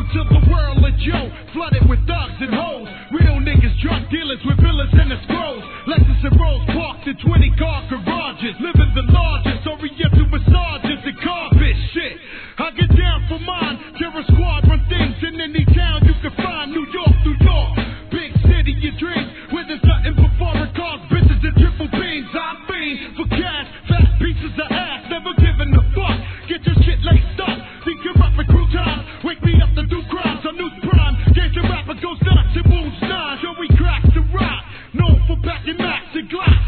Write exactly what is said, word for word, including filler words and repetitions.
Welcome to the world of Joe, flooded with thugs and hoes. Real niggas, drug dealers with villas and the scrolls. Lexus and Rolls parked in twenty car garages. Living the largest, oriental massages and carpet shit. I get down for mine, terror squad run things in any town you can find. New York, New York, big city your dreams, where there's nothing but foreign cars, bitches and triple beans. I fiend for cash, fat pieces of ass, never giving a fuck. Get your shit laced up, think you're up for crew time. Wake me up to do crimes on News Prime. Gangsta rapper goes nuts and wounds nine. Yo, we cracks the rock, known for packing max and glass.